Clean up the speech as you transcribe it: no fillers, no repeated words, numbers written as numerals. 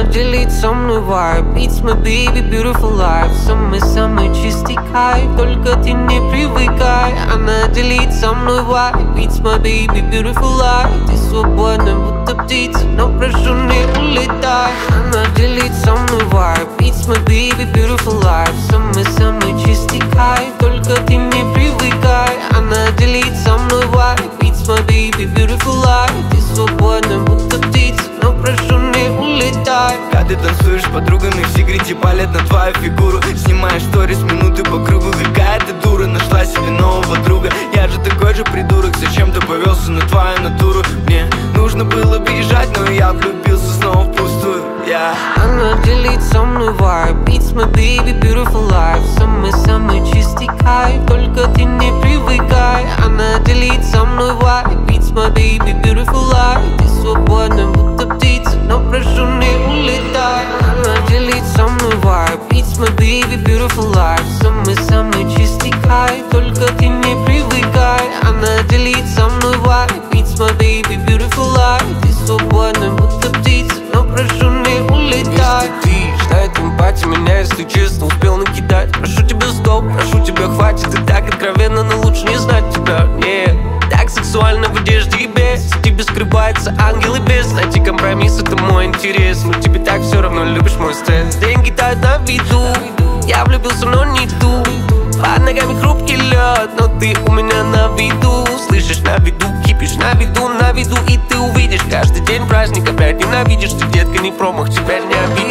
Она делит со мной vibe. It's my baby, beautiful life. Самый-самый чистый кайф, только ты не привыкай. Она делит со мной vibe. It's my baby, beautiful life. Ты свободна, будто птица, но прошу, не улетай. Она делит со мной vibe. It's my baby, beautiful life. Самый-самый чистый кайф, только ты не привыкай. Она делит со мной vibe. It's my baby, beautiful life. Ты свободна, будто птица, но прошу, не улетай. Когда ты танцуешь с подругами, в сигарете палят на твою фигуру. Снимаешь сторис минуты по кругу. Какая ты дура, нашла себе нового друга. Я же такой же придурок, зачем ты повелся на твою натуру? Мне нужно было бежать, но я влюбился снова впустую. Она делит со мной vibe. It's my baby, beautiful life. Самый-самый чистый кайф, только ты не привыкай. Она делит со мной vibe. It's my baby, beautiful life. Ты свободна, будто птица, но прошу, не улетай. Она делит со мной vibe. It's my baby, beautiful life. Самый-самый чистый кайф, только ты не привыкай. Она делит со мной vibe. It's my baby, beautiful life. Ты свободна, будто птица, но прошу, не улетай. Если ты ждать эмпатии меня, если честно, успел накидать. Прошу тебя, стоп, прошу тебя, хватит. Ты так откровенно, но лучше не знать тебя. Нет, так сексуально в одежде и без. В тебе скрывается ангел и бес. Найти компромисс, это мой интерес. Но тебе так все равно, любишь мой стресс. Деньги тают на виду, я влюбился, но не ту. Под ногами хрупкий лед, но ты у меня на виду. Слышишь, на виду, кипишь, на виду. И ты увидишь, каждый день праздник. Опять ненавидишь, ты, детка, не промах, тебя не обидишь.